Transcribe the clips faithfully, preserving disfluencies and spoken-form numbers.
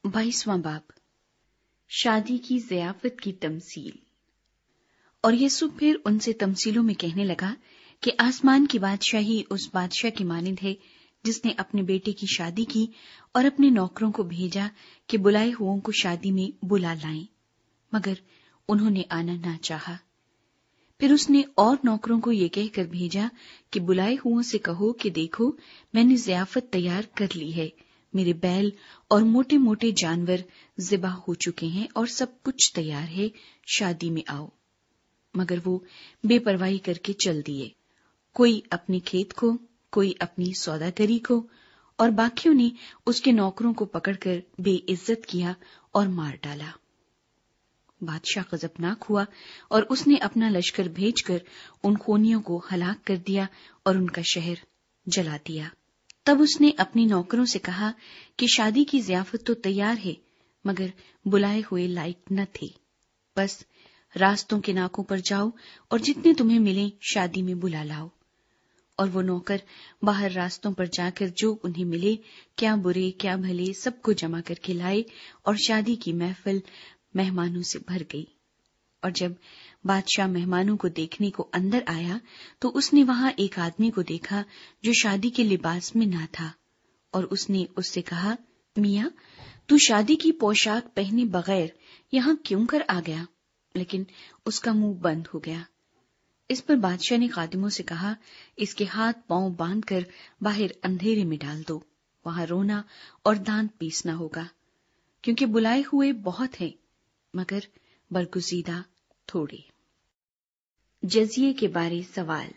بائیسواں باب، شادی کی ضیافت کی تمثیل۔ اور یسوع پھر ان سے تمثیلوں میں کہنے لگا کہ آسمان کی بادشاہی اس بادشاہ کی مانند ہے جس نے اپنے بیٹے کی شادی کی اور اپنے نوکروں کو بھیجا کہ بلائے ہوئوں کو شادی میں بلا لائیں، مگر انہوں نے آنا نہ چاہا۔ پھر اس نے اور نوکروں کو یہ کہہ کر بھیجا کہ بلائے ہوئوں سے کہو کہ دیکھو، میں نے ضیافت تیار کر لی ہے، میرے بیل اور موٹے موٹے جانور ذبح ہو چکے ہیں اور سب کچھ تیار ہے، شادی میں آؤ۔ مگر وہ بے پرواہی کر کے چل دیے، کوئی اپنے کھیت کو، کوئی اپنی سوداگری کو، اور باقیوں نے اس کے نوکروں کو پکڑ کر بے عزت کیا اور مار ڈالا۔ بادشاہ غضبناک ہوا اور اس نے اپنا لشکر بھیج کر ان خونیوں کو ہلاک کر دیا اور ان کا شہر جلا دیا۔ تب اس نے اپنی نوکروں سے کہا کہ شادی کی ضیافت تو تیار ہے، مگر بلائے ہوئے لائق نہ تھے، بس راستوں کے ناکوں پر جاؤ اور جتنے تمہیں ملیں شادی میں بلا لاؤ۔ اور وہ نوکر باہر راستوں پر جا کر جو انہیں ملے، کیا برے کیا بھلے، سب کو جمع کر کے لائے، اور شادی کی محفل مہمانوں سے بھر گئی۔ اور جب بادشاہ مہمانوں کو دیکھنے کو اندر آیا تو اس نے وہاں ایک آدمی کو دیکھا جو شادی کے لباس میں نہ تھا، اور اس نے اس سے کہا، میاں، تو شادی کی پوشاک پہنے بغیر یہاں کیوں کر آ گیا؟ لیکن اس کا منہ بند ہو گیا۔ اس پر بادشاہ نے خادموں سے کہا، اس کے ہاتھ پاؤں باندھ کر باہر اندھیرے میں ڈال دو، وہاں رونا اور دانت پیسنا ہوگا، کیونکہ بلائے ہوئے بہت ہیں مگر برگزیدہ تھوڑے۔ جزیے کے بارے سوال۔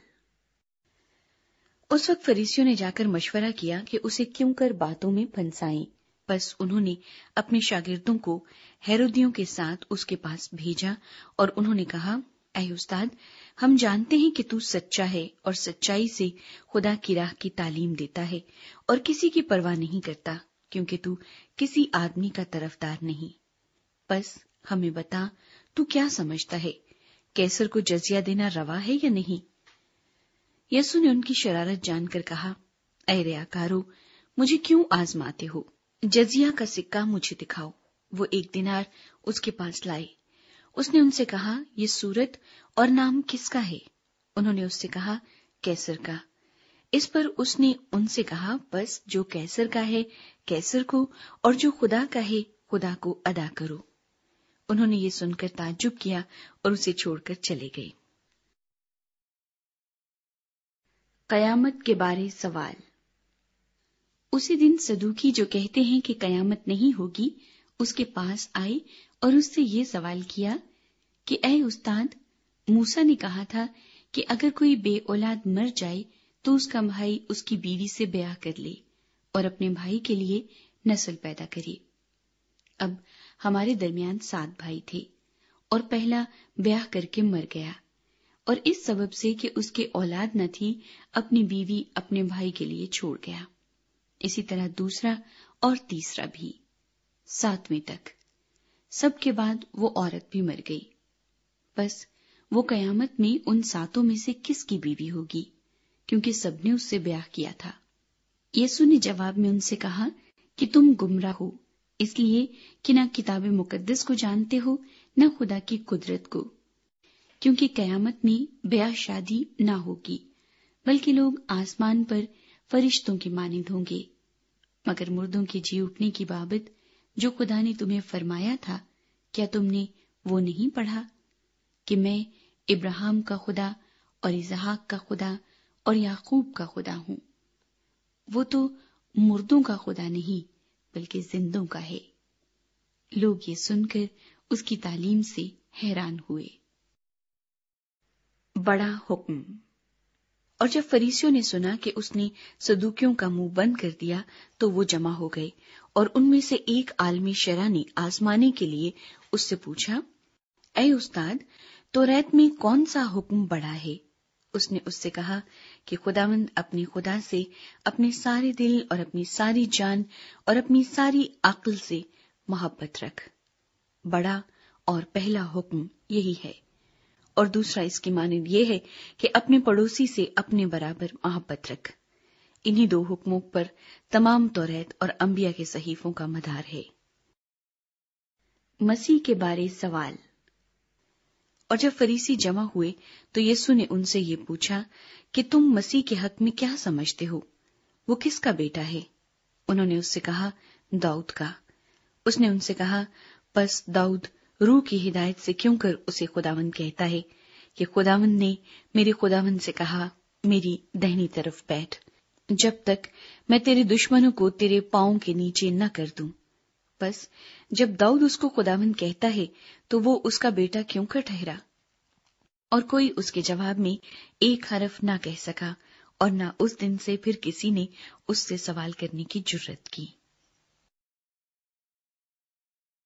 اس وقت فریسیوں نے جا کر مشورہ کیا کہ اسے کیوں کر باتوں میں پھنسائیں، بس انہوں نے اپنے شاگردوں کو ہیرودیوں کے ساتھ اس کے پاس بھیجا اور انہوں نے کہا، اے استاد، ہم جانتے ہیں کہ تو سچا ہے اور سچائی سے خدا کی راہ کی تعلیم دیتا ہے اور کسی کی پرواہ نہیں کرتا، کیونکہ تو کسی آدمی کا طرفدار نہیں۔ بس ہمیں بتا، تو کیا سمجھتا ہے، قیصر کو جزیہ دینا روا ہے یا نہیں؟ یسوع نے ان کی شرارت جان کر کہا، اے ریاکارو، مجھے کیوں آزماتے ہو؟ جزیہ کا سکہ مجھے دکھاؤ۔ وہ ایک دینار اس کے پاس لائے۔ اس نے ان سے کہا، یہ صورت اور نام کس کا ہے؟ انہوں نے اس سے کہا، قیصر کا۔ اس پر اس نے ان سے کہا، بس جو قیصر کا ہے قیصر کو، اور جو خدا کا ہے خدا کو ادا کرو۔ انہوں نے یہ سن کر تعجب کیا اور اسے چھوڑ کر چلے گئے۔ قیامت کے بارے سوال۔ اسی دن صدوقی جو کہتے ہیں کہ قیامت نہیں ہوگی، اس کے پاس آئے اور اس سے یہ سوال کیا کہ اے استاد، موسیٰ نے کہا تھا کہ اگر کوئی بے اولاد مر جائے تو اس کا بھائی اس کی بیوی سے بیاہ کر لے اور اپنے بھائی کے لیے نسل پیدا کرے۔ اب ہمارے درمیان سات بھائی تھے اور پہلا بیاہ کر کے مر گیا، اور اس سبب سے کہ اس کے اولاد نہ تھی اپنی بیوی اپنے بھائی کے لیے چھوڑ گیا۔ اسی طرح دوسرا اور تیسرا بھی، ساتویں تک۔ سب کے بعد وہ عورت بھی مر گئی۔ بس وہ قیامت میں ان ساتوں میں سے کس کی بیوی ہوگی، کیونکہ سب نے اس سے بیاہ کیا تھا؟ یسوع نے جواب میں ان سے کہا کہ تم گمراہ ہو، اس لیے کہ نہ کتاب مقدس کو جانتے ہو نہ خدا کی قدرت کو، کیونکہ قیامت میں بیاہ شادی نہ ہوگی، بلکہ لوگ آسمان پر فرشتوں کی مانند ہوں گے۔ مگر مردوں کے جی اٹھنے کی بابت جو خدا نے تمہیں فرمایا تھا، کیا تم نے وہ نہیں پڑھا کہ میں ابراہیم کا خدا اور اسحاق کا خدا اور یعقوب کا خدا ہوں؟ وہ تو مردوں کا خدا نہیں بلکہ زندوں کا ہے۔ لوگ یہ سن کر اس کی تعلیم سے حیران ہوئے۔ بڑا حکم۔ اور جب فریسیوں نے سنا کہ اس نے صدوقیوں کا منہ بند کر دیا تو وہ جمع ہو گئے، اور ان میں سے ایک عالم شرع نے آزمانے کے لیے اس سے پوچھا، اے استاد، توریت میں کون سا حکم بڑا ہے؟ اس نے اس سے کہا کہ خداوند اپنے خدا سے اپنے سارے دل اور اپنی ساری جان اور اپنی ساری عقل سے محبت رکھ۔ بڑا اور پہلا حکم یہی ہے، اور دوسرا اس کی مانند یہ ہے کہ اپنے پڑوسی سے اپنے برابر محبت رکھ۔ انہی دو حکموں پر تمام توریت اور انبیاء کے صحیفوں کا مدار ہے۔ مسیح کے بارے سوال۔ اور جب فریسی جمع ہوئے تو یسوع نے ان سے یہ پوچھا کہ تم مسیح کے حق میں کیا سمجھتے ہو؟ وہ کس کا بیٹا ہے؟ انہوں نے اس سے کہا، داؤد کا۔ اس نے ان سے کہا، پس داؤد روح کی ہدایت سے کیوں کر اسے خداوند کہتا ہے کہ خداوند نے میرے خداوند سے کہا، میری دہنی طرف بیٹھ، جب تک میں تیرے دشمنوں کو تیرے پاؤں کے نیچے نہ کر دوں۔ بس جب داؤد اس کو خداوند کہتا ہے تو وہ اس کا بیٹا کیوں کر ٹھہرا؟ اور کوئی اس کے جواب میں ایک حرف نہ کہہ سکا، اور نہ اس دن سے پھر کسی نے اس سے سوال کرنے کی جرت کی۔